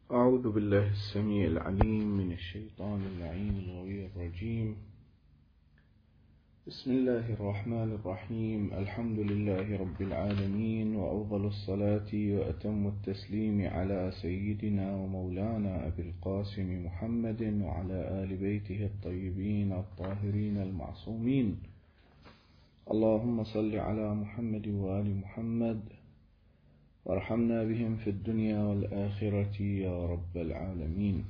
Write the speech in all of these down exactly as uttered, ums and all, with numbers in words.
أعوذ بالله السميع العليم من الشيطان اللعين الغوي الرجيم. بسم الله الرحمن الرحيم. الحمد لله رب العالمين، وأفضل الصلاة وأتم التسليم على سيدنا ومولانا أبي القاسم محمد وعلى آل بيته الطيبين الطاهرين المعصومين. اللهم صل على محمد وآل محمد وارحمنا بهم في الدنيا والآخرة يا رب العالمين.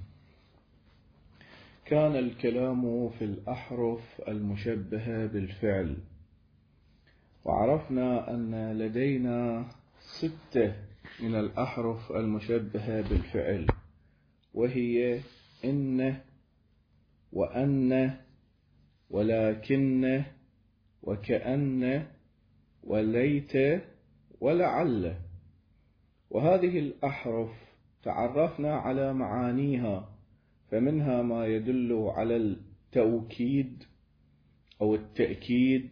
كان الكلام في الأحرف المشبهة بالفعل، وعرفنا أن لدينا ستة من الأحرف المشبهة بالفعل، وهي إن وأن ولكن وكأن وليت ولعل. وهذه الأحرف تعرفنا على معانيها، فمنها ما يدل على التوكيد أو التأكيد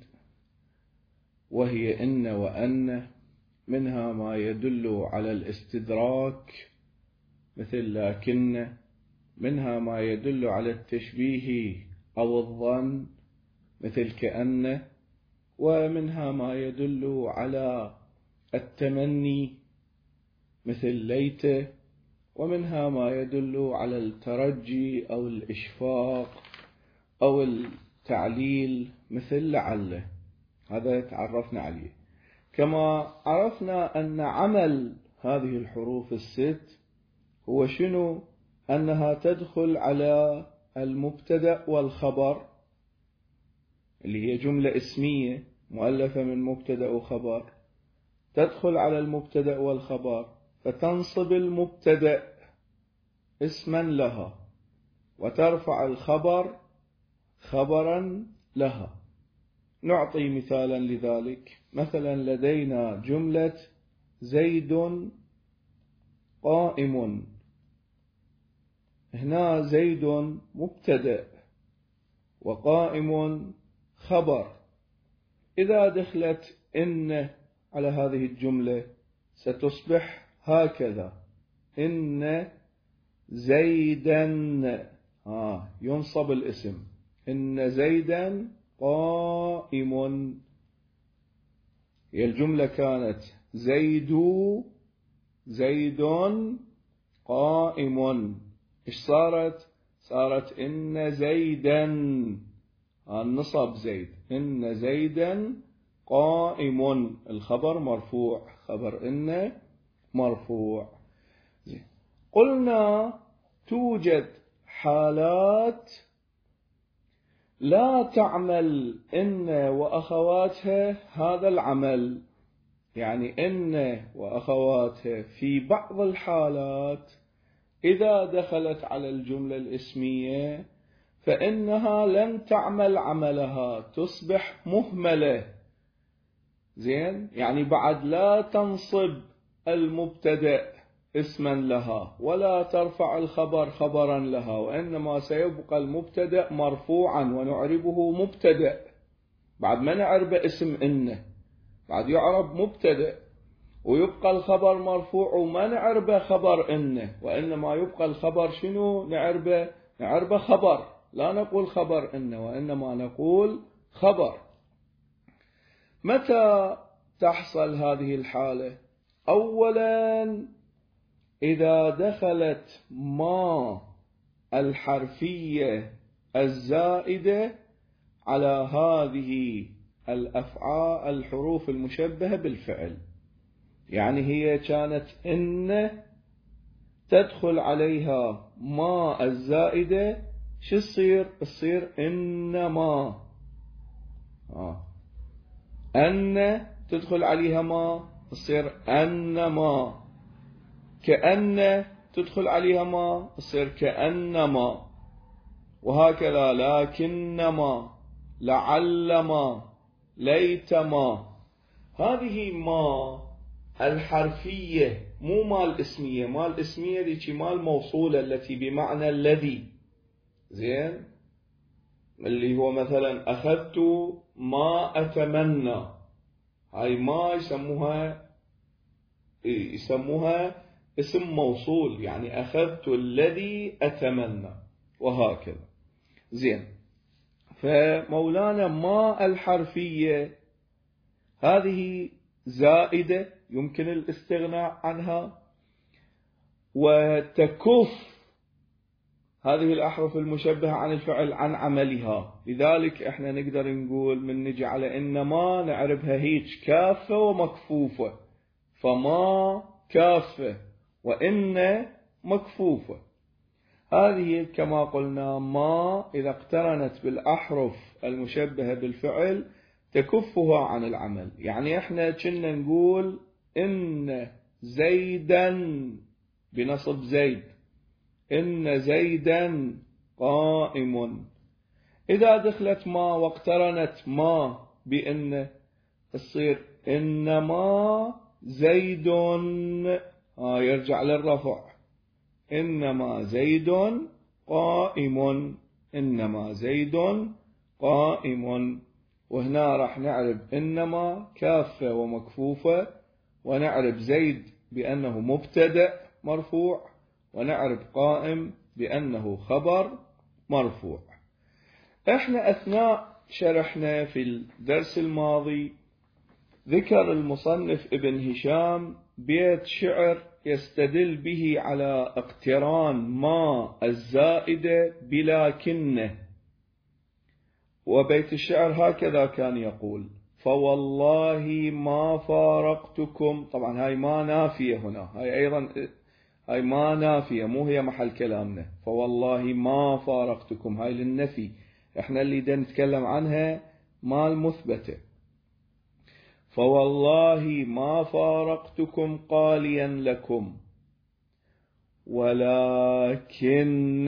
وهي إن وأن، منها ما يدل على الاستدراك مثل لكن، منها ما يدل على التشبيه أو الظن مثل كأن، ومنها ما يدل على التمني مثل ليت، ومنها ما يدل على الترجي أو الإشفاق أو التعليل مثل لعل. هذا تعرفنا عليه. كما عرفنا أن عمل هذه الحروف الست هو شنو؟ أنها تدخل على المبتدأ والخبر، اللي هي جملة اسمية مؤلفة من مبتدأ وخبر، تدخل على المبتدأ والخبر فتنصب المبتدأ اسما لها، وترفع الخبر خبرا لها. نعطي مثالا لذلك. مثلا لدينا جملة زيد قائم، هنا زيد مبتدأ وقائم خبر. إذا دخلت إن على هذه الجملة ستصبح هكذا: إن زيدا، آه ينصب الاسم، إن زيدا قائم. هي الجملة كانت زيد زيد قائم، إيش صارت؟ صارت إن زيدا، آه نصب زيد، إن زيدا قائم، الخبر مرفوع، خبر إن مرفوع. قلنا توجد حالات لا تعمل إن وأخواتها هذا العمل، يعني إن وأخواتها في بعض الحالات إذا دخلت على الجملة الاسمية فإنها لن تعمل عملها، تصبح مهملة. زين، يعني بعد لا تنصب المبتدأ اسما لها ولا ترفع الخبر خبرا لها، وإنما سيبقى المبتدأ مرفوعا ونعربه مبتدأ. بعد ما نعرب اسم إن، بعد يعرب مبتدأ، ويبقى الخبر مرفوع وما نعرب خبر إن، وإنما يبقى الخبر شنو؟ نعرب نعرب خبر، لا نقول خبر إن وإنما نقول خبر. متى تحصل هذه الحالة؟ أولا إذا دخلت ما الحرفية الزائدة على هذه الأفعال الحروف المشبهة بالفعل، يعني هي كانت إن تدخل عليها ما الزائدة، شو تصير؟ تصير إنما. آه. أن تدخل عليها ما، تصير أنما. كأن تدخل عليها ما، تصير كأنما. وهكذا لكنما، لعلما، ليتما. هذه ما الحرفية، مو ما الاسمية. ما الاسمية دي ما الموصولة التي بمعنى الذي، زين، اللي هو مثلا أخذت ما أتمنى، هاي ما يسموها يسموها اسم موصول، يعني أخذت الذي أتمنى وهكذا. زين، فمولانا ما الحرفية هذه زائدة يمكن الاستغناء عنها، وتكف هذه الأحرف المشبهة عن الفعل عن عملها. لذلك احنا نقدر نقول من نجي على إنما نعرفها هيك كافة ومكفوفة، فما كافة وإن مكفوفة. هذه كما قلنا ما إذا اقترنت بالأحرف المشبهة بالفعل تكفها عن العمل. يعني احنا كنا نقول إن زيدا بنصب زيد، إن زيدا قائم. إذا دخلت ما واقترنت ما بإن تصير إنما زيد، آه يرجع للرفع، إنما زيد قائم، إنما زيد قائم. وهنا راح نعرف إنما كافة ومكفوفة، ونعرف زيد بأنه مبتدأ مرفوع، ونعرف قائم بأنه خبر مرفوع. احنا أثناء شرحنا في الدرس الماضي ذكر المصنف ابن هشام بيت شعر يستدل به على اقتران ما الزائدة بلكنه، وبيت الشعر هكذا كان يقول: فوالله ما فارقتكم. طبعا هاي ما نافية، هنا هاي أيضا هاي ما نافية، مو هي محل كلامنا. فوالله ما فارقتكم هاي للنفي، احنا اللي دا نتكلم عنها ما المثبتة. فوالله ما فارقتكم قاليا لكم ولكن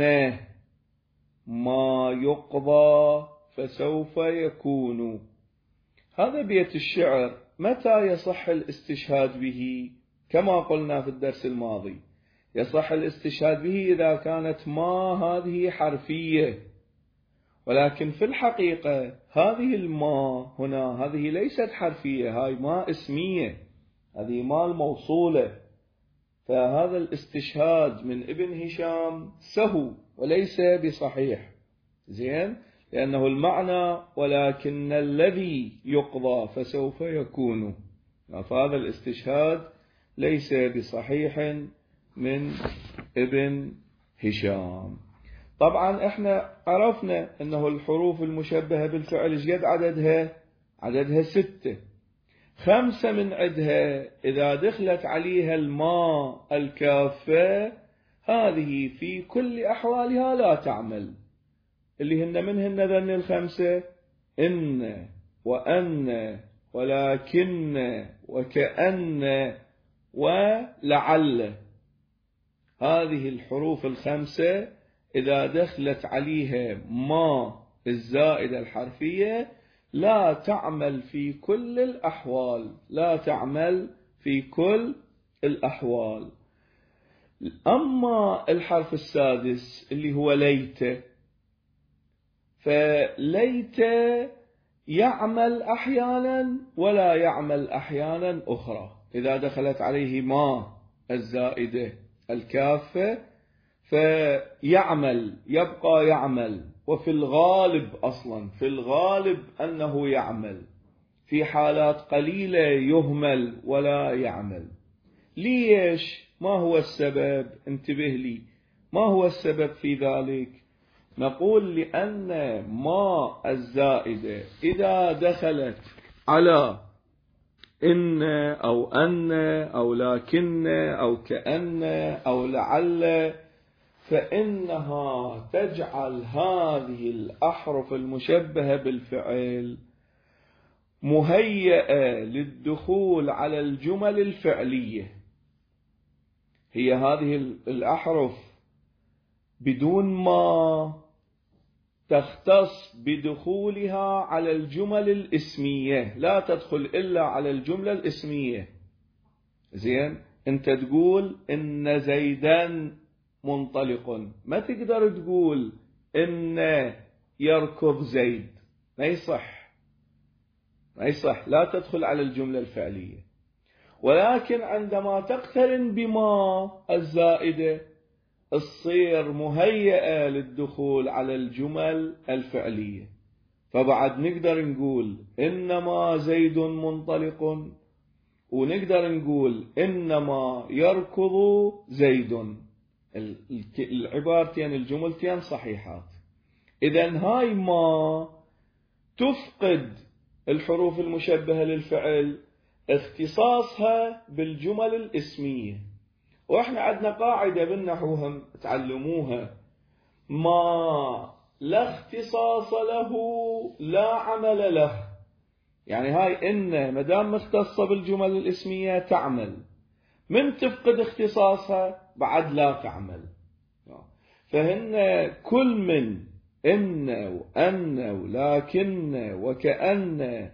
ما يقضى فسوف يكون. هذا بيت الشعر متى يصح الاستشهاد به؟ كما قلنا في الدرس الماضي، يصح الاستشهاد به إذا كانت ما هذه حرفية، ولكن في الحقيقة هذه الما هنا هذه ليست حرفية، هاي ما اسمية، هذه ما الموصولة. فهذا الاستشهاد من ابن هشام سهو وليس بصحيح. زين، لأنه المعنى ولكن الذي يقضى فسوف يكون، فهذا الاستشهاد ليس بصحيح من ابن هشام. طبعا احنا عرفنا انه الحروف المشبهة بالفعل ايش قد عددها؟ عددها ستة. خمسة من عدها إذا دخلت عليها الماء الكافة هذه في كل أحوالها لا تعمل، اللي هن منهن ذن الخمسة: إن وأن ولكن وكأن ولعل. هذه الحروف الخمسة إذا دخلت عليها ما الزائدة الحرفية لا تعمل في كل الأحوال، لا تعمل في كل الأحوال. أما الحرف السادس اللي هو ليت، فليت يعمل أحيانا ولا يعمل أحيانا أخرى. إذا دخلت عليه ما الزائدة الكافة فيعمل، يبقى يعمل، وفي الغالب أصلا في الغالب أنه يعمل، في حالات قليلة يهمل ولا يعمل. ليش؟ ما هو السبب؟ انتبه لي، ما هو السبب في ذلك؟ نقول لأن ما الزائدة إذا دخلت على إن أو أن أو لكن أو كأن أو لعل فإنها تجعل هذه الأحرف المشبهة بالفعل مهيئة للدخول على الجمل الفعلية. هي هذه الأحرف بدون ما تختص بدخولها على الجمل الاسمية، لا تدخل إلا على الجملة الاسمية. زين، أنت تقول إن زيدان منطلق، ما تقدر تقول إن يركض زيد، ما يصح ما يصح، لا تدخل على الجملة الفعلية. ولكن عندما تقترن بما الزائدة تصير مهيئة للدخول على الجمل الفعلية. فبعد نقدر نقول إنما زيد منطلق، ونقدر نقول إنما يركض زيد. العبارتين الجملتين صحيحات. إذن هاي ما تفقد الحروف المشبهة للفعل اختصاصها بالجمل الاسمية. وإحنا عندنا قاعدة بالنحو هم تعلموها: ما لا اختصاص له لا عمل له. يعني هاي إن مدام مختصة بالجمل الاسمية تعمل، من تفقد اختصاصها بعد لا تعمل. فهن كل من إن وأن ولكن وكأن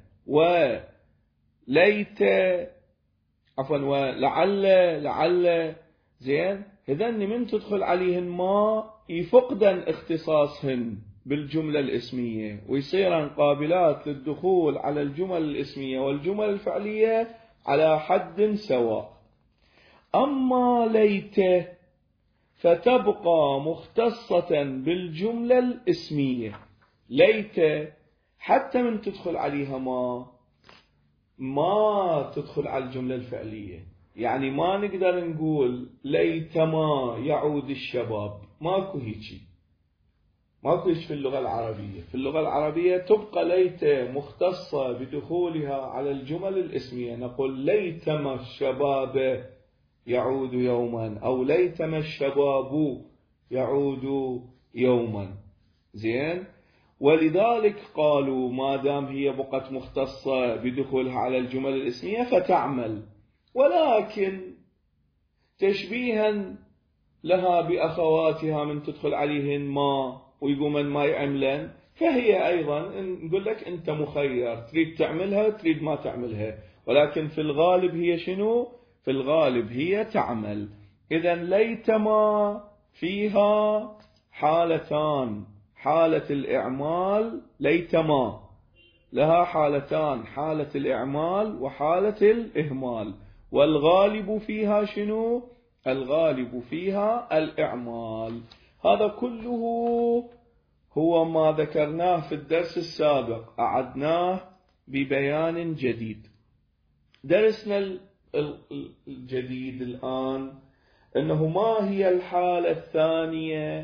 وليت عفوا ولعل لعل زين، هذن من تدخل عليهن ما يفقدن اختصاصهن بالجملة الاسمية ويصيرن قابلات للدخول على الجمل الاسمية والجمل الفعلية على حد سواء. أما ليت فتبقى مختصة بالجملة الاسمية. ليت حتى من تدخل عليها ما ما تدخل على الجملة الفعلية. يعني ما نقدر نقول ليت ما يعود الشباب، ماكو هيجي، ماكو هيجي في اللغة العربية. في اللغة العربية تبقى ليت مختصة بدخولها على الجمل الاسمية. نقول ليتما الشباب يعود يوما، أو ليتما الشباب يعود يوما. زين، ولذلك قالوا ما دام هي بقت مختصة بدخولها على الجمل الاسمية فتعمل، ولكن تشبيها لها بأخواتها من تدخل عليهن ما ويقومن ما يعملن، فهي أيضا نقول لك أنت مخير، تريد تعملها تريد ما تعملها، ولكن في الغالب هي شنو؟ في الغالب هي تعمل. إذن ليتما فيها حالتان: حالة الإعمال، ليتما لها حالتان: حالة الإعمال وحالة الإهمال. والغالب فيها شنو؟ الغالب فيها الإعمال. هذا كله هو ما ذكرناه في الدرس السابق، أعدناه ببيان جديد. درسنا الجديد الآن أنه ما هي الحالة الثانية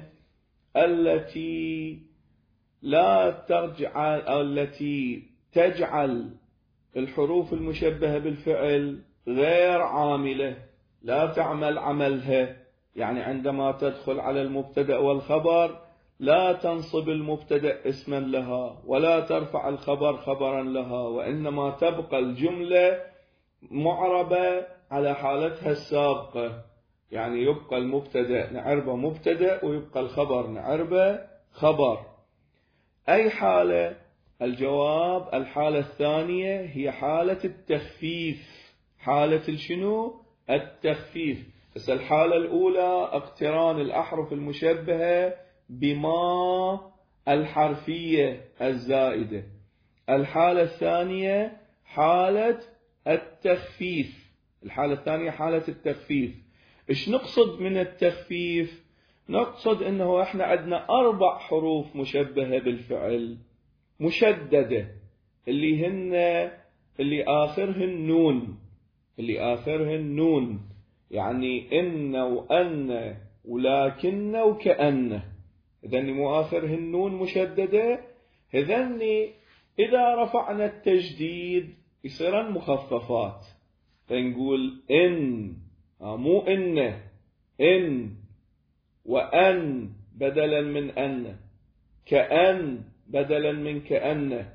التي لا ترجع أو التي تجعل الحروف المشبهة بالفعل غير عاملة، لا تعمل عملها. يعني عندما تدخل على المبتدأ والخبر لا تنصب المبتدأ اسما لها ولا ترفع الخبر خبرا لها، وإنما تبقى الجملة معربة على حالتها السابقة. يعني يبقى المبتدأ نعربه مبتدأ ويبقى الخبر نعربه خبر. أي حالة؟ الجواب الحالة الثانية هي حالة التخفيف. حالة الشنو؟ التخفيف. بس الحالة الأولى اقتران الأحرف المشبهة بما الحرفية الزائدة. الحالة الثانية حالة التخفيف. الحالة الثانية حالة التخفيف. إيش نقصد من التخفيف؟ نقصد إنه إحنا عندنا أربع حروف مشبهة بالفعل مشددة، اللي هن اللي آخرهن نون، اللي آخرهن نون، يعني إن وأن ولكن وكأن. إذن مو آخرهن نون مشددة، إذن إذا رفعنا التجديد يصيرن مخففات، فنقول إن، مو إن، إن وأن بدلا من أن، كأن بدلا من كأن،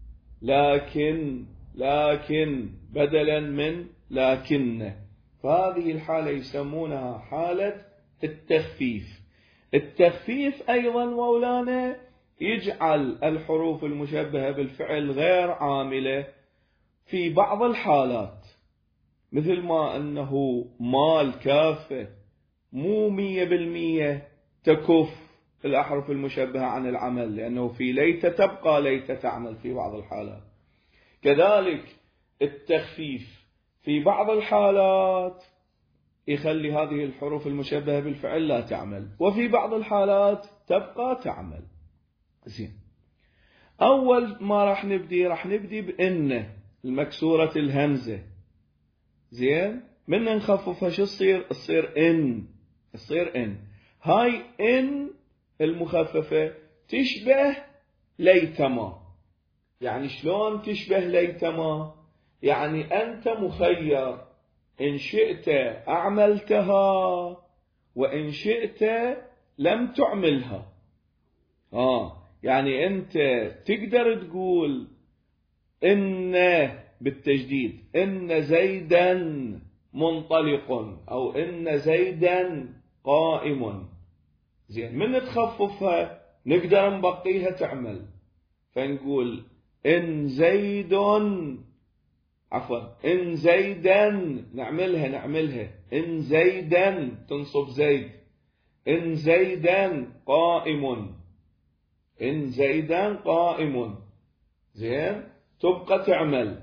لكن لكن بدلا من لكن. فهذه الحالة يسمونها حالة التخفيف. التخفيف أيضا مولانا يجعل الحروف المشبهة بالفعل غير عاملة في بعض الحالات، مثل ما أنه مال كافة مو مية بالمية تكف الأحرف المشبهة عن العمل، لأنه في ليت تبقى ليت تعمل في بعض الحالات. كذلك التخفيف في بعض الحالات يخلي هذه الحروف المشبهة بالفعل لا تعمل، وفي بعض الحالات تبقى تعمل. زين، أول ما راح نبدي راح نبدي بإن المكسورة الهمزة. زين، من نخففها شو تصير؟ تصير إن، تصير إن. هاي إن المخففة تشبه ليتما. يعني شلون تشبه ليتما؟ يعني أنت مخير، إن شئت أعملتها وإن شئت لم تعملها. آه يعني أنت تقدر تقول إن بالتجديد إن زيدا منطلق أو إن زيدا قائم. زين، من تخففها نقدر نبقيها تعمل، فنقول إن زيد، عفوا إن زيدا، نعملها نعملها إن زيدا تنصب زيد، إن زيدا قائم، إن زيدا قائم. زين، تبقى تعمل.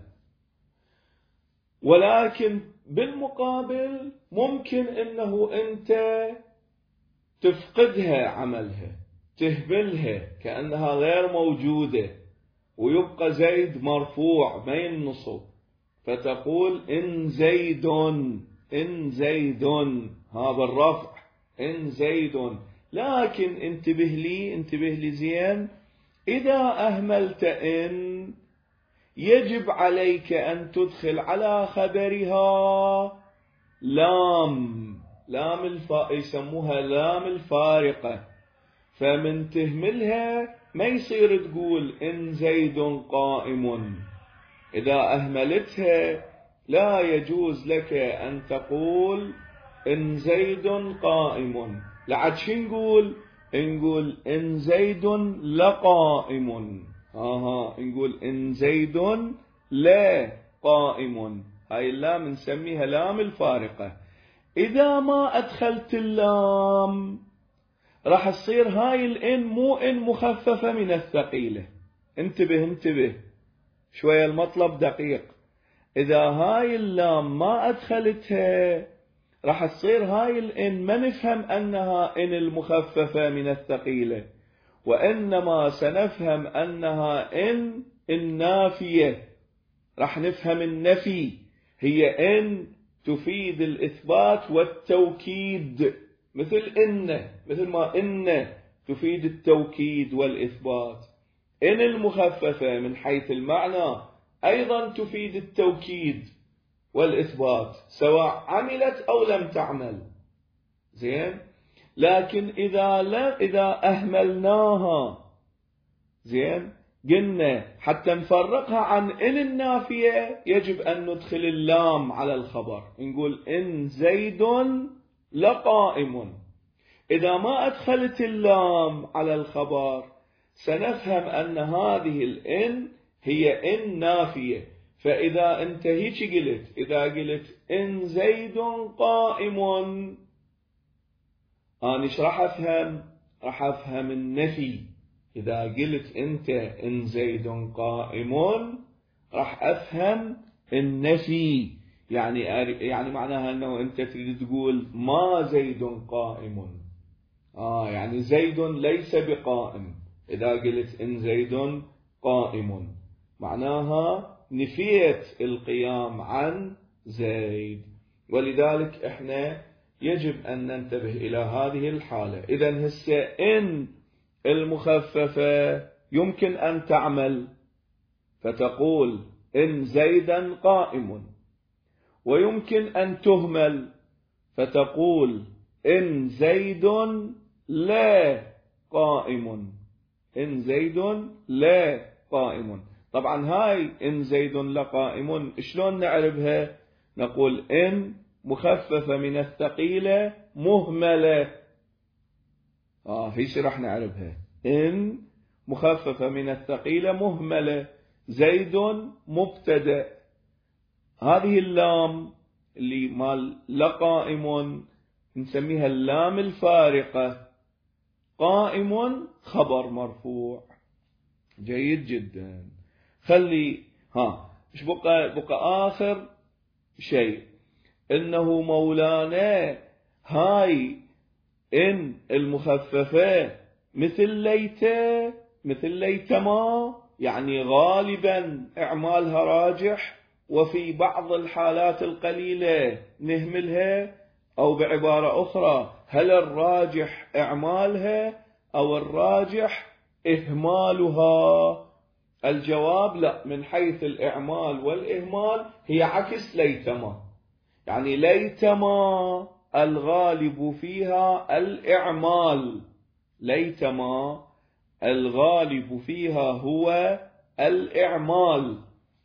ولكن بالمقابل ممكن إنه أنت تفقدها عملها، تهبلها كأنها غير موجودة، ويبقى زيد مرفوع ما ينصب، فتقول إن زيد، إن زيد، هذا الرفع إن زيد. لكن انتبه لي انتبه لي زين، إذا أهملت إن يجب عليك أن تدخل على خبرها لام، لام الفا يسموها لام الفارقة. فمن تهملها ما يصير تقول إن زيد قائم. إذا أهملتها لا يجوز لك أن تقول إن زيد قائم. لعد شو نقول؟ نقول إن زيد لقائم. آها، نقول إن زيد لا قائم. هاي اللام نسميها لام الفارقة. إذا ما أدخلت اللام راح تصير هاي الإن مو إن مخففة من الثقيلة. انتبه انتبه شوية، المطلب دقيق. إذا هاي اللام ما أدخلتها راح تصير هاي الإن ما نفهم أنها إن المخففة من الثقيلة، وإنما سنفهم أنها إن النافية. راح نفهم النفي هي إن تفيد الإثبات والتوكيد، مثل إن، مثل ما إن تفيد التوكيد والإثبات. إن المخففة من حيث المعنى أيضا تفيد التوكيد والإثبات سواء عملت أو لم تعمل. زين، لكن إذا لا إذا أهملناها، زين، قلنا حتى نفرقها عن إن النافية يجب أن ندخل اللام على الخبر، نقول إن زيد لقائم. إذا ما أدخلت اللام على الخبر سنفهم أن هذه الإن هي إن نافية. فإذا أنت هيك قلت، إذا قلت إن زيد قائم، أنا إيش راح أفهم؟ راح أفهم النفي. إذا قلت أنت إن زيد قائم راح أفهم النفي، يعني يعني معناها أنه أنت تريد تقول ما زيد قائم. آه يعني زيد ليس بقائم. إذا قلت إن زيد قائم معناها نفيت القيام عن زيد. ولذلك إحنا يجب أن ننتبه إلى هذه الحالة. إذن هسه إن المخففة يمكن أن تعمل فتقول إن زيدا قائم، ويمكن أن تهمل فتقول إن زيد لا قائم، إن زيد لا قائم. طبعا هاي إن زيد لقائم شلون نعرفها؟ نقول إن مخففة من الثقيلة مهملة. آه هيش راح نعرفها، إن مخففة من الثقيلة مهملة. زيد مبتدأ، هذه اللام اللي مال لقائم نسميها اللام الفارقة. قائم خبر مرفوع. جيد جدا. خلي ها ايش بقى؟ بقى آخر شيء، إنه مولانا هاي إن المخففة مثل ليته مثل ليتما، يعني غالبا إعمالها راجح وفي بعض الحالات القليلة نهملها، أو بعبارة أخرى هل الراجح إعمالها أو الراجح إهمالها؟ الجواب لا، من حيث الإعمال والإهمال هي عكس ليتما، يعني ليتما الغالب فيها الإعمال، ليتما الغالب فيها هو الإعمال.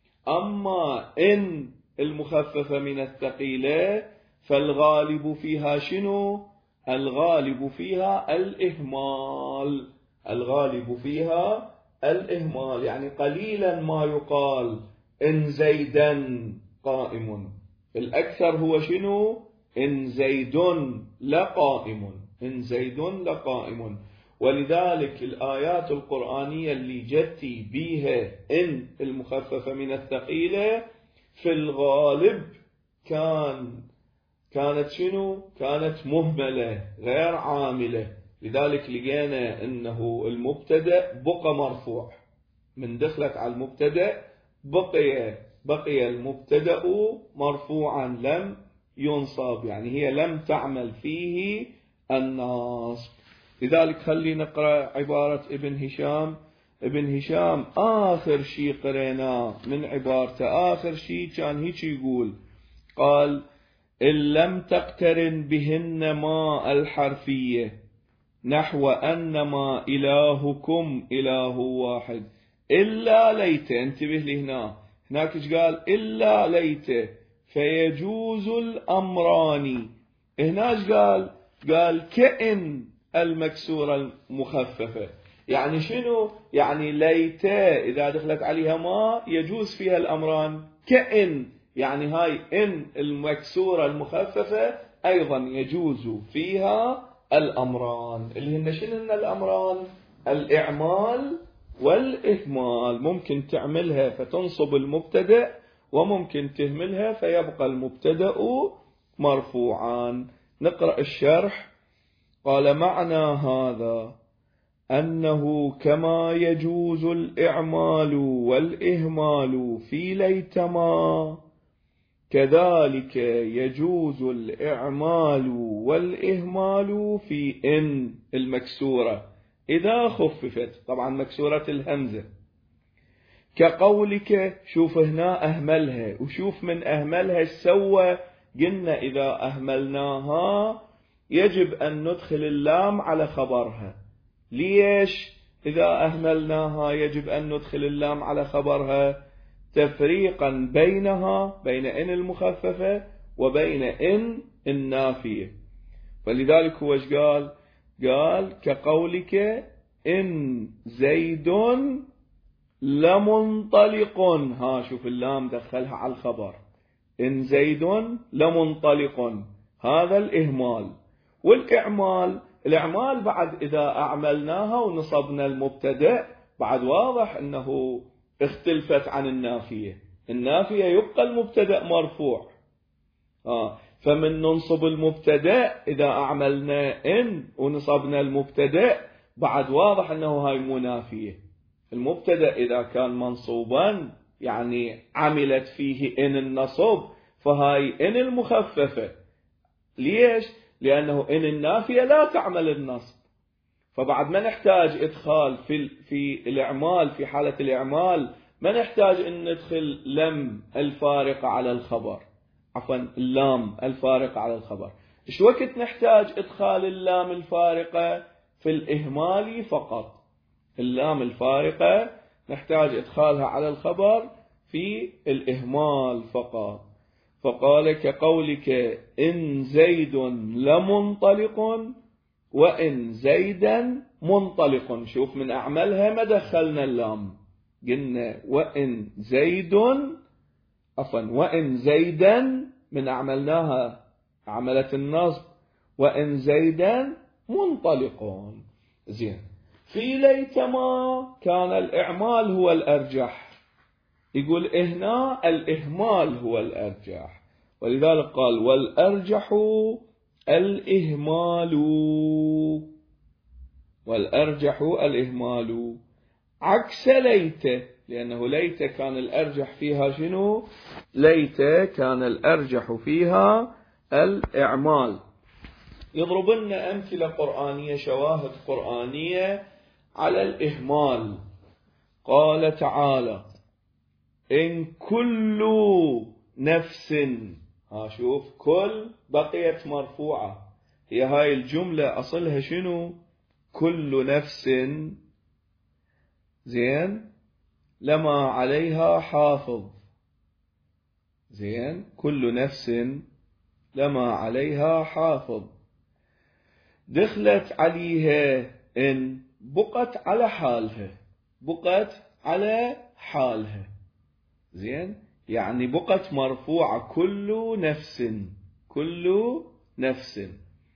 أما إن المخففة من الثقيلة فالغالب فيها شنو؟ الغالب فيها الإهمال، الغالب فيها الإهمال، يعني قليلا ما يقال إن زيدا قائم، الأكثر هو شنو؟ إن زيد لقائم، إن زيد لقائم. ولذلك الآيات القرآنية اللي جتي بيها إن المخففة من الثقيلة في الغالب كان كانت شنو؟ كانت مهملة غير عاملة، لذلك لقينا إنه المبتدأ بقى مرفوع، من دخلت على المبتدأ بقي بقي المبتدأ مرفوعا لم ينصب، يعني هي لم تعمل فيه النصب. لذلك خلي نقرأ عبارة ابن هشام. ابن هشام آخر شيء قريناه من عبارته، آخر شيء كان هيك يقول، قال إن لم تقترن بهن ما الحرفية نحو أنما إلهكم إله واحد إلا ليت، انتبه لي هنا، هناك ايش قال؟ إلا ليت فيجوز الأمران، هنا ايش قال؟ قال كأن المكسورة المخففة، يعني شنو؟ يعني ليت إذا دخلت عليها ما يجوز فيها الأمران، كأن يعني هاي إن المكسورة المخففة أيضا يجوز فيها الأمران، اللي هن شنو هن الأمران؟ الإعمال والإهمال، ممكن تعملها فتنصب المبتدأ وممكن تهملها فيبقى المبتدأ مرفوعا. نقرأ الشرح. قال معنى هذا أنه كما يجوز الإعمال والإهمال في ليتما كذلك يجوز الإعمال والإهمال في إن المكسورة إذا خففت، طبعا مكسورة الهمزة، كقولك، شوف هنا أهملها، وشوف من أهملها سوى، قلنا إذا أهملناها يجب أن ندخل اللام على خبرها. ليش إذا أهملناها يجب أن ندخل اللام على خبرها؟ تفريقا بينها، بين إن المخففة وبين إن النافية. فلذلك هو ايش قال؟ قال كقولك إن زيد لمنطلق، ها شوف اللام دخلها على الخبر، إن زيد لمنطلق، هذا الإهمال. والإعمال، الإعمال بعد إذا أعملناها ونصبنا المبتدأ بعد واضح أنه اختلفت عن النافية، النافية يبقى المبتدأ مرفوع، آه فمن ننصب المبتدأ إذا أعملنا إن ونصبنا المبتدأ بعد واضح أنه هاي منافية. المبتدأ إذا كان منصوبا يعني عملت فيه إن النصب، فهاي إن المخففة. ليش؟ لأنه إن النافية لا تعمل النصب، فبعد ما نحتاج إدخال في في الإعمال، في حالة الإعمال ما نحتاج أن ندخل لم الفارقة على الخبر، عفوا اللام الفارقة على الخبر. إيش وقت نحتاج إدخال اللام الفارقة؟ في الإهمال فقط، اللام الفارقة نحتاج إدخالها على الخبر في الإهمال فقط. فقال كقولك إن زيد لمنطلق وإن زيدا منطلق، شوف من أعملها ما دخلنا اللام، قلنا وإن زيد، عفوا وإن زيدا من أعملناها عملت النصب، وإن زيدا منطلق. زين، في ليتما كان الإعمال هو الأرجح، يقول هنا الإهمال هو الأرجح. ولذلك قال والأرجح الإهمال، والأرجح الإهمال عكس ليت، لأنه ليت كان الأرجح فيها شنو؟ ليت كان الأرجح فيها الإعمال. يضرب لنا أمثلة قرآنية، شواهد قرآنية على الإهمال. قال تعالى إن كل نفس، ها شوف كل بقيت مرفوعة، هي هاي الجملة أصلها شنو؟ كل نفس، زين، لما عليها حافظ، زين، كل نفس لما عليها حافظ، دخلت عليها إن بقت على حالها، بقت على حالها، زين، يعني بقت مرفوعة كل نفس، كل نفس،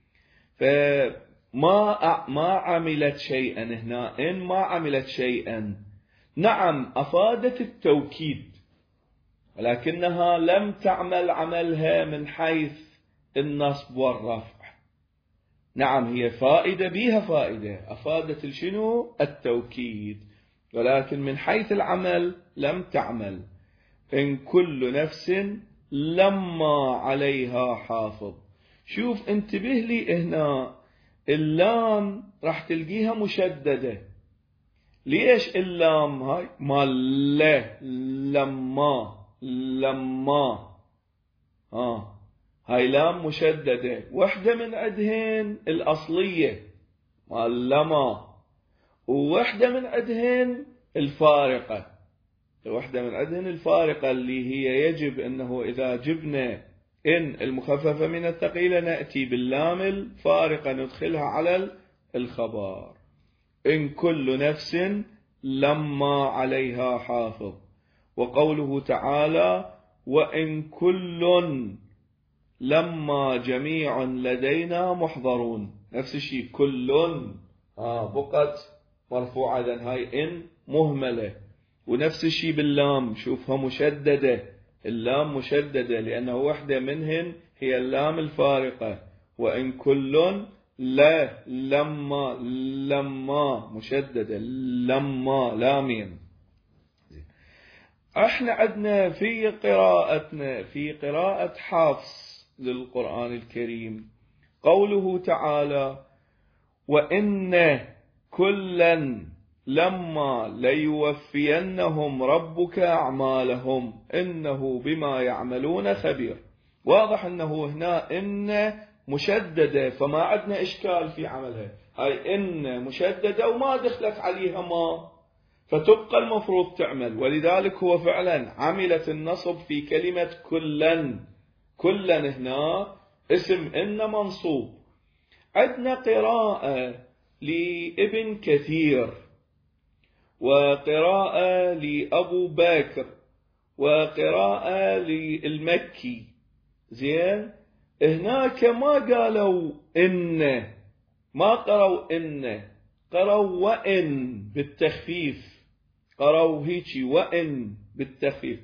فما ما عملت شيئا هنا، إن ما عملت شيئا، نعم أفادت التوكيد، ولكنها لم تعمل عملها من حيث النصب والرفع. نعم هي فائدة بها فائدة، أفادت الشنو؟ التوكيد، ولكن من حيث العمل لم تعمل. إن كل نفس لما عليها حافظ. شوف انتبه لي هنا، اللام راح تلقيها مشددة. ليش اللام هاي؟ ما لا لما لما ها هاي لام مشددة، وحدة من عدهن الأصلية ما لما، ووحدة من عدهن الفارقة، وحدة من عدهن الفارقة اللي هي يجب أنه إذا جبنا إن المخففة من الثقيلة نأتي باللام الفارقة ندخلها على الخبر. إن كل نفس لما عليها حافظ. وقوله تعالى وإن كل لما جميع لدينا محضرون، نفس الشيء كل آه بقت مرفوعة، هاي إن مهملة. ونفس الشيء باللام، شوفها مشددة، اللام مشددة لأنه واحدة منهن هي اللام الفارقة. وإن كل لا لما لما مشددة، لما لامين. احنا عندنا في قراءتنا في قراءة حفص للقرآن الكريم قوله تعالى وإن كلا لما ليوفينهم ربك أعمالهم إنه بما يعملون خبير. واضح أنه هنا إن مشددة، فما عندنا إشكال في عملها، هاي إن مشددة وما دخلت عليها ما، فتبقى المفروض تعمل. ولذلك هو فعلا عملت النصب في كلمة كلا، كلا هنا اسم إن منصوب. عندنا قراءة لابن كثير، وقراءة لأبو بكر، وقراءة للمكي، زين. هناك ما قالوا إن، ما قروا إن، قروا وإن بالتخفيف، قروا هيجي وإن بالتخفيف،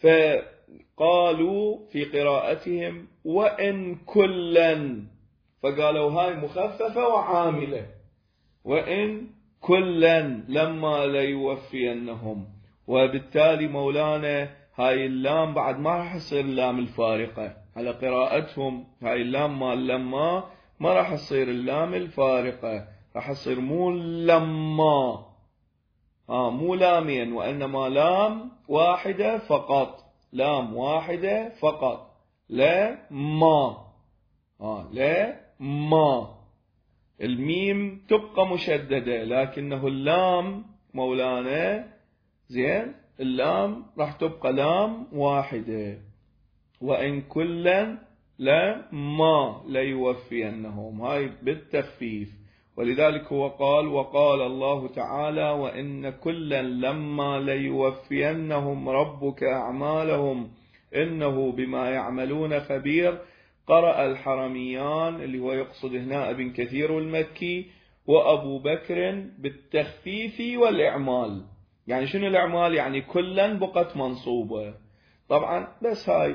فقالوا في قراءتهم وإن كلا، فقالوا هاي مخففة وعاملة، وإن كلا لما ليوفينهم. وبالتالي مولانا هاي اللام بعد ما راح تصير اللام الفارقة على قراءتهم، هاي اللام ما لما ما راح تصير اللام الفارقة، راح تصير مو لما، آه مو لامين، وإنما لام واحدة فقط، لام واحدة فقط، لا ما، آه لا ما. الميم تبقى مشددة، لكنه اللام مولانا زين، اللام راح تبقى لام واحدة. وإن كلا لما ليوفينهم، هاي بالتخفيف. ولذلك هو قال وقال الله تعالى وإن كلا لما ليوفينهم ربك أعمالهم إنه بما يعملون خبير. قرأ الحرميان اللي هو يقصد هنا ابن كثير والمكي وأبو بكر بالتخفيف والإعمال. يعني شنو الإعمال؟ يعني كلا بقت منصوبة طبعا، بس هاي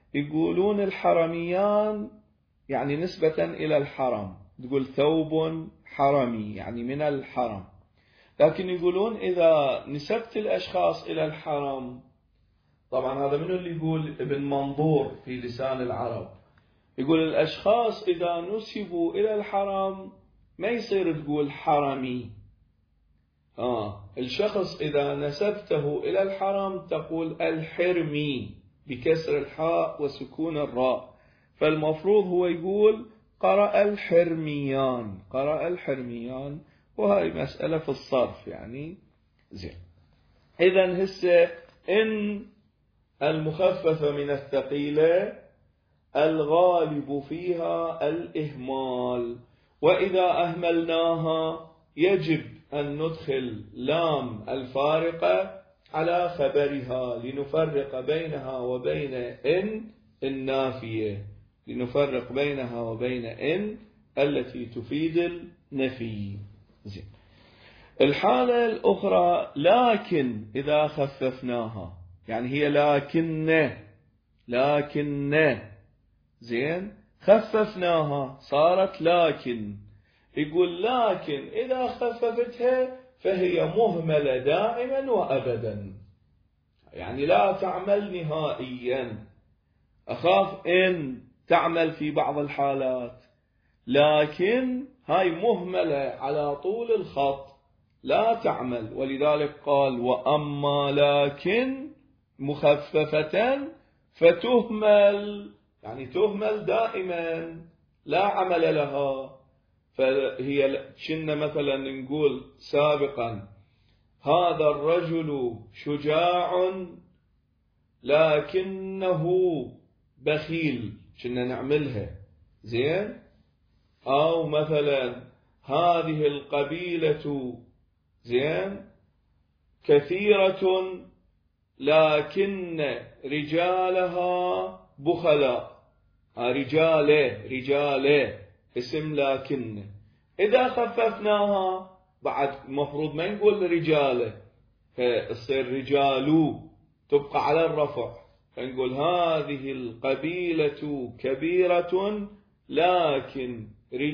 يقولون الحرميان يعني نسبة إلى الحرم، تقول ثوب حرمي يعني من الحرم. لكن يقولون إذا نسبت الأشخاص إلى الحرم، طبعا هذا منه اللي يقول ابن منظور في لسان العرب، يقول الأشخاص إذا نسبوا إلى الحرم ما يصير تقول حرمي. آه الشخص إذا نسبته إلى الحرم تقول الحرمي بكسر الحاء وسكون الراء. فالمفروض هو يقول قرأ الحرميان، قرأ الحرميان، وهي مسألة في الصرف يعني زين. إذن هسه إن المخففة من الثقيلة الغالب فيها الإهمال، وإذا أهملناها يجب أن ندخل لام الفارقة على خبرها لنفرق بينها وبين إن النافية، لنفرق بينها وبين إن التي تفيد النفي. زين. الحالة الأخرى لكن إذا خففناها، يعني هي لكن لكن زين خففناها صارت لكن، يقول لكن إذا خففتها فهي مهملة دائما وأبدا، يعني لا تعمل نهائيا. أخاف إن تعمل في بعض الحالات، لكن هاي مهملة على طول الخط لا تعمل، ولذلك قال وأما لكن مخففة فتهمل، يعني تهمل دائما لا عمل لها. فهي كنا مثلا نقول سابقا هذا الرجل شجاع لكنه بخيل، كنا نعملها زين. أو مثلا هذه القبيلة زين كثيرة لكن رجالها بخلاء، رجاله رجاله اسم لكن. إذا خففناها بعد مفروض ما نقول رجاله، فتصير رجالو تبقى على الرفع، فنقول هذه القبيلة كبيرة لكن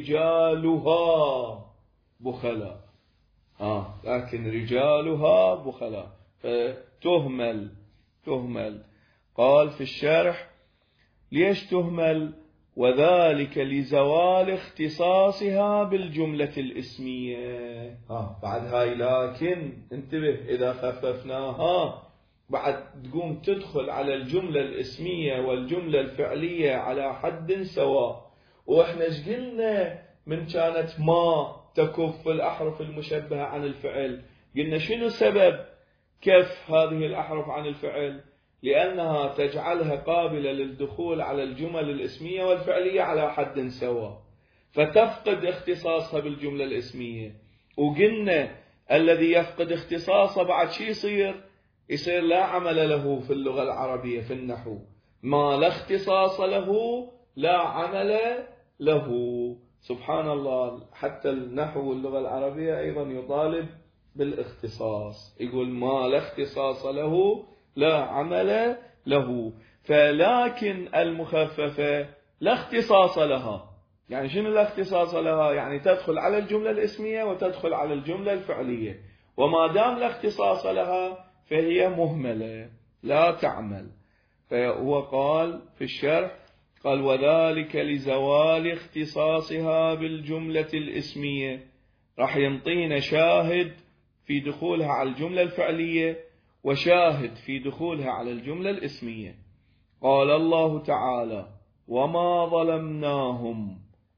رجالها بخلاء، آه لكن رجالها بخلاء، فتهمل تهمل. قال في الشرح ليش تهمل؟ وذلك لزوال اختصاصها بالجملة الاسمية. آه بعد هاي لكن انتبه إذا خففناها بعد تقوم تدخل على الجملة الاسمية والجملة الفعلية على حد سواء. وإحنا ايش قلنا من كانت ما تكف الأحرف المشبهة عن الفعل؟ قلنا شنو سبب كف هذه الأحرف عن الفعل؟ لأنها تجعلها قابلة للدخول على الجمل الاسمية والفعلية على حد سواء، فتفقد اختصاصها بالجملة الاسمية. وقلنا الذي يفقد اختصاصه بعد شي يصير؟ يصير لا عمل له في اللغة العربية في النحو، ما لا اختصاص له لا عمل له. سبحان الله، حتى النحو واللغة العربية أيضا يطالب بالاختصاص، يقول ما لا اختصاص له لا عمل له. فلكن المخففة لا اختصاص لها، يعني شنو لا اختصاص لها؟ يعني تدخل على الجملة الاسمية وتدخل على الجملة الفعلية، وما دام لا اختصاص لها فهي مهملة لا تعمل. فهو قال في الشرح قال وذلك لزوال اختصاصها بالجملة الاسمية. راح ينطينا شاهد في دخولها على الجملة الفعلية وشاهد في دخولها على الجملة الاسمية. قال الله تعالى وما ظلمناهم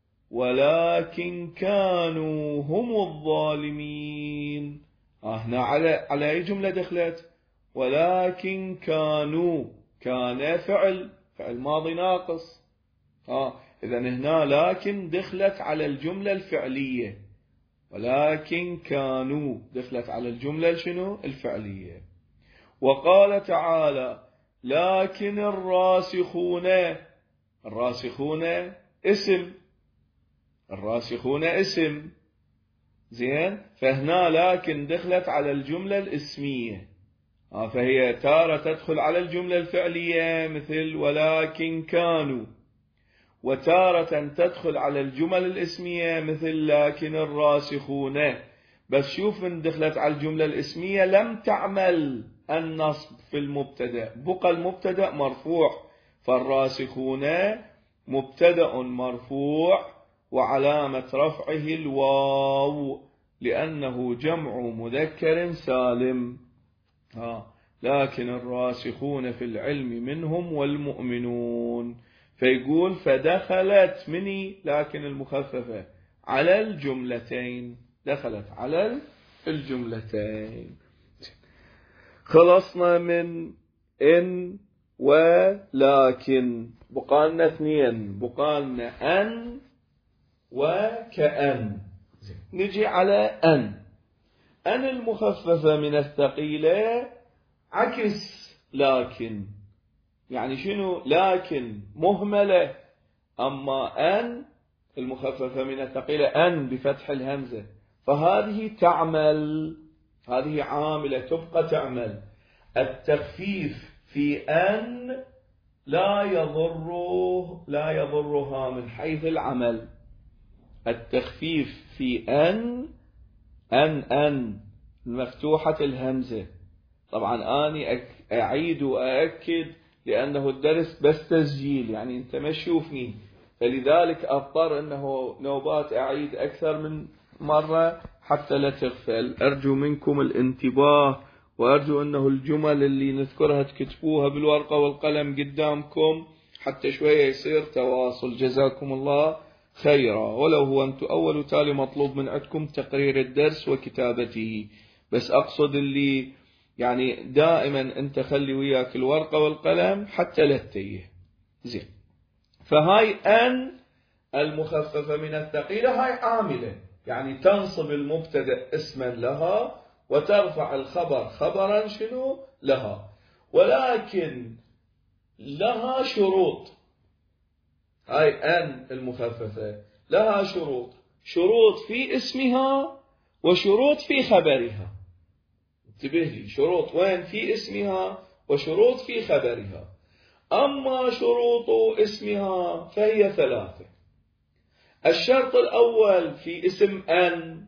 ولكن كانوا هم الظالمين. هنا على على أي جملة دخلت؟ ولكن كانوا، كان فعل فعل ماضي ناقص. آه إذا هنا لكن دخلت على الجملة الفعلية، ولكن كانوا دخلت على الجملة شنو؟ الفعلية. وقال تعالى لكن الراسخون، الراسخون اسم، الراسخون اسم زين. فهنا لكن دخلت على الجملة الاسمية، فهي تارة تدخل على الجملة الفعلية مثل ولكن كانوا، وتارة تدخل على الجمل الاسمية مثل لكن الراسخون. بس شوف من دخلت على الجملة الاسمية لم تعمل النصب في المبتدأ، بقى المبتدأ مرفوع، فالراسخون مبتدأ مرفوع وعلامة رفعه الواو لأنه جمع مذكر سالم. ها لكن الراسخون في العلم منهم والمؤمنون. فيقول فدخلت مني لكن المخففة على الجملتين، دخلت على الجملتين. خلصنا من إن ولكن، بقالنا اثنين، بقالنا أن وكأن. نجي على أن. أن المخففة من الثقيلة عكس لكن، يعني شنو؟ لكن مهملة، أما أن المخففة من الثقيلة أن بفتح الهمزة، فهذه تعمل، هذه عاملة تبقى تعمل. التخفيف في أن لا يضره لا يضرها من حيث العمل. التخفيف في أن أن أن مفتوحة الهمزة. طبعا أني أعيد وأأكد لأنه الدرس بس تسجيل، يعني أنت ما تشوفني، فلذلك أضطر أنه نوبات أعيد أكثر من مرة حتى لا تغفل. أرجو منكم الانتباه، وأرجو أنه الجمل اللي نذكرها تكتبوها بالورقة والقلم قدامكم حتى شوية يصير تواصل. جزاكم الله خيرا. ولو هو أنتم أول وتالي مطلوب من عندكم تقرير الدرس وكتابته، بس أقصد اللي يعني دائما أنت خلي وياك الورقة والقلم حتى لا تتيه. زين. فهاي أن المخففة من الثقيلة هاي عاملة، يعني تنصب المبتدأ اسما لها وترفع الخبر خبرا شنو لها، ولكن لها شروط. هاي أن المخففة لها شروط، شروط في اسمها وشروط في خبرها. انتبه لي، شروط وين؟ في اسمها وشروط في خبرها. أما شروط اسمها فهي ثلاثة. الشرط الأول في اسم أن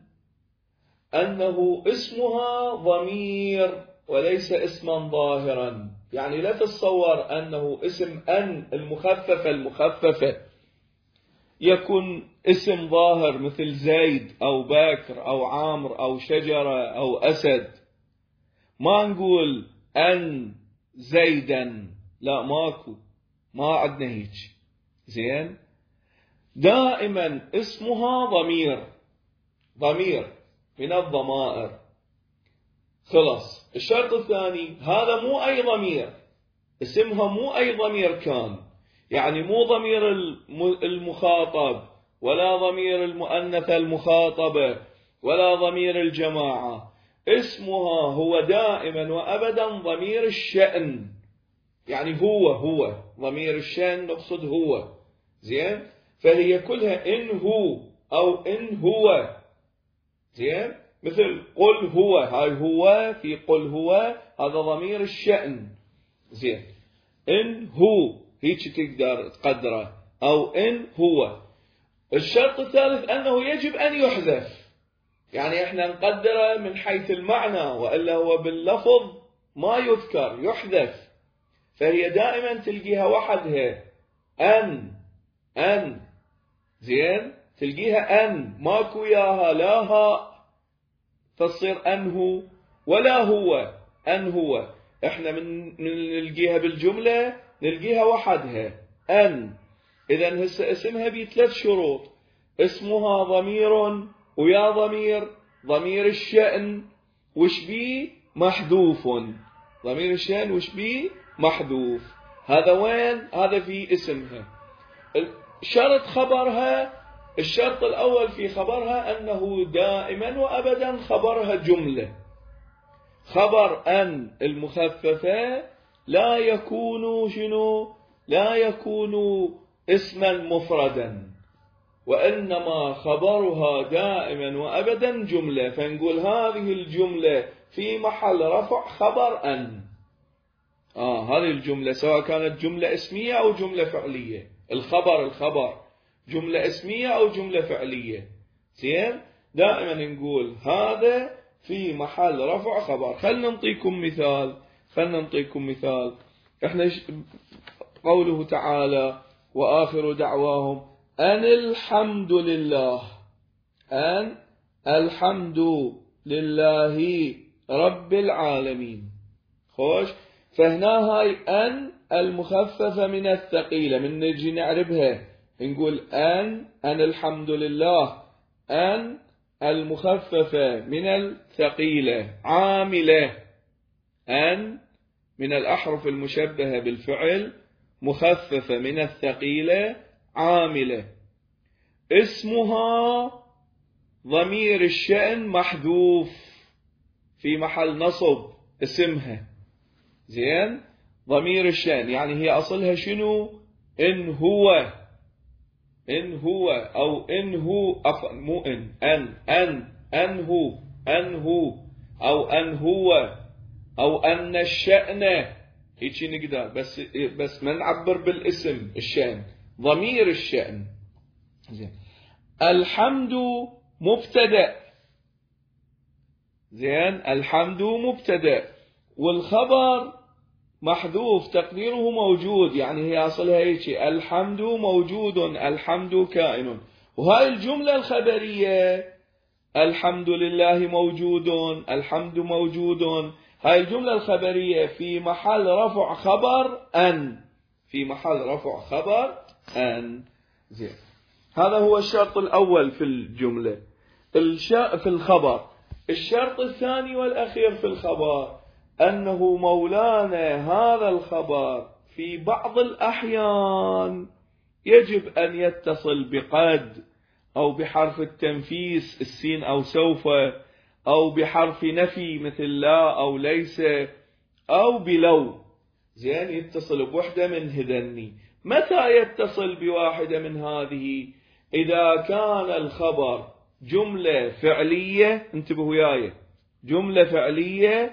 أنه اسمها ضمير وليس اسما ظاهرا، يعني لا تتصور أنه اسم أن المخففة المخففة يكون اسم ظاهر مثل زيد أو باكر أو عامر أو شجرة أو أسد. ما نقول أن زيدا، لا ماكو، ما عندنا هيك. زين. دائما اسمها ضمير، ضمير من الضمائر. خلاص. الشرط الثاني هذا مو أي ضمير، اسمها مو أي ضمير كان، يعني مو ضمير المخاطب ولا ضمير المؤنثة المخاطبة ولا ضمير الجماعة. اسمها هو دائما وأبدا ضمير الشأن، يعني هو هو ضمير الشأن نقصد هو. زين. فهي كلها إن هو أو إن هو. زين. مثل قل هو، هاي هو في قل هو هذا ضمير الشأن. زين. إن هو هيك تقدر تقدره، أو إن هو. الشرط الثالث أنه يجب أن يحذف، يعني إحنا نقدره من حيث المعنى، وإلا هو باللفظ ما يذكر، يحذف. فهي دائما تلقيها وحدها أن أن. زين. تلقيها أن، ماكو ياها لا ها، فتصير أنه ولا هو، أن هو. إحنا من نلقيها بالجملة نلقيها وحدها أن. إذن هسه اسمها بثلاث شروط: اسمها ضمير ويا ضمير، ضمير الشأن وش بيه محذوف، ضمير الشأن وش بيه محذوف. هذا وين؟ هذا في اسمها. شرط خبرها، الشرط الأول في خبرها أنه دائما وأبدا خبرها جملة. خبر أن المخففة لا يكون شنو؟ لا يكون اسما مفردا، وإنما خبرها دائما وأبدا جملة، فنقول هذه الجملة في محل رفع خبر أن. آه هذه الجملة سواء كانت جملة اسمية أو جملة فعلية، الخبر الخبر جملة اسمية أو جملة فعلية، زين، دائما نقول هذا في محل رفع خبر. خلنا نعطيكم مثال، خلنا نعطيكم مثال. احنا قوله تعالى وآخر دعواهم أن الحمد لله، أن الحمد لله رب العالمين. خوش، فهنا هاي أن المخففة من الثقيلة، من نجي نعربها نقول أن أن الحمد لله، أن المخففة من الثقيلة عاملة، أن من الأحرف المشبهة بالفعل مخففة من الثقيلة عاملة. اسمها ضمير الشأن محذوف في محل نصب اسمها، زين، ضمير الشأن يعني هي أصلها شنو؟ إن هو، إن هو أو إن هو، مو إن، أن أن أن هو، أن هو أو أن هو أو أن الشأن، هيك نقدر، بس بس ما نعبر بالاسم الشأن، ضمير الشأن. زين، الحمد مبتدأ، زين، الحمد مبتدأ والخبر محذوف تقديره موجود، يعني هي أصلها هيك الحمد موجود، الحمد كائن. وهاي الجملة الخبرية الحمد لله موجود، الحمد موجود، هاي الجملة الخبرية في محل رفع خبر أن، في محل رفع خبر أن. زين، هذا هو الشرط الأول في الجملة في الخبر. الشرط الثاني والأخير في الخبر أنه مولانا هذا الخبر في بعض الأحيان يجب أن يتصل بقد أو بحرف التنفيس السين أو سوف، أو بحرف نفي مثل لا أو ليس، أو بلو، زين، يتصل بوحدة من هذني. متى يتصل بواحدة من هذه؟ إذا كان الخبر جملة فعلية، انتبهوا وياي، جملة فعلية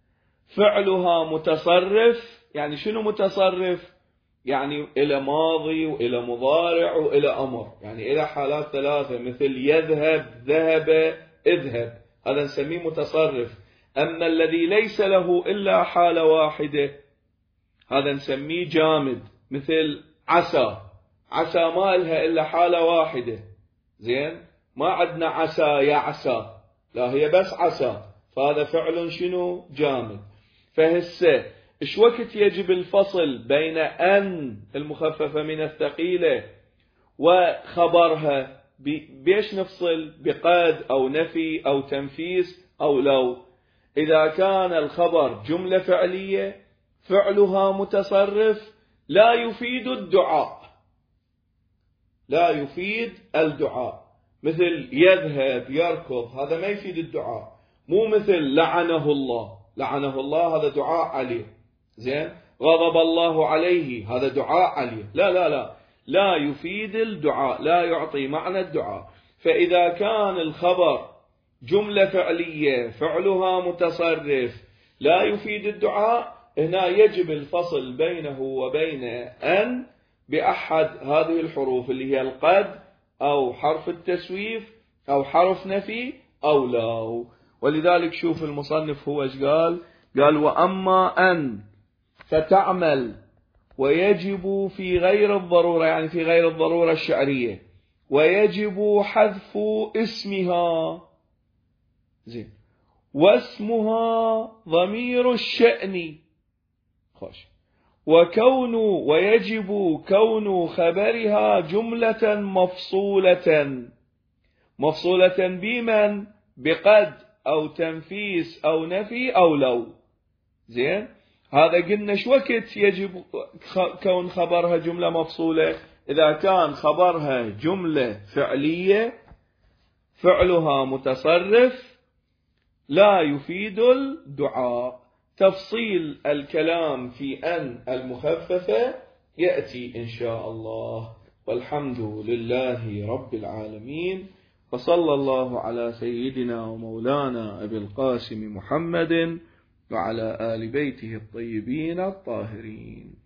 فعلها متصرف. يعني شنو متصرف؟ يعني إلى ماضي وإلى مضارع وإلى أمر، يعني إلى حالات ثلاثة مثل يذهب، ذهب، اذهب، هذا نسميه متصرف. أما الذي ليس له إلا حالة واحدة هذا نسميه جامد، مثل عسى، عسى ما لها إلا حالة واحدة، زين، ما عندنا عسى يعسى، لا هي بس عسى، فهذا فعل شنو؟ جامد. فهسه إيش وقت يجب الفصل بين أن المخففة من الثقيلة وخبرها؟ بيش نفصل؟ بقد أو نفي أو تنفيس أو لو. إذا كان الخبر جملة فعلية فعلها متصرف لا يفيد الدعاء، لا يفيد الدعاء، مثل يذهب، يركض، هذا ما يفيد الدعاء. مو مثل لعنه الله، لعنه الله هذا دعاء عليه، زين، غضب الله عليه هذا دعاء عليه، لا لا لا لا يفيد الدعاء، لا يعطي معنى الدعاء. فإذا كان الخبر جملة فعلية فعلها متصرف لا يفيد الدعاء، هنا يجب الفصل بينه وبين أن بأحد هذه الحروف اللي هي القد أو حرف التسويف أو حرف نفي أو لا. ولذلك شوف المصنف هو ايش قال؟ قال وأما أن فتعمل ويجب في غير الضرورة، يعني في غير الضرورة الشعرية، ويجب حذف اسمها، زين، واسمها ضمير الشأن، خوش، وكون ويجب كون خبرها جملة مفصولة، مفصولة بمن؟ بقد أو تنفيس أو نفي أو لو، زين. هذا قلنا شو وقت يجب كون خبرها جملة مفصولة؟ إذا كان خبرها جملة فعلية فعلها متصرف لا يفيد الدعاء. تفصيل الكلام في أن المخففة يأتي إن شاء الله. والحمد لله رب العالمين، وصلى الله على سيدنا ومولانا أبي القاسم محمد وعلى آل بيته الطيبين الطاهرين.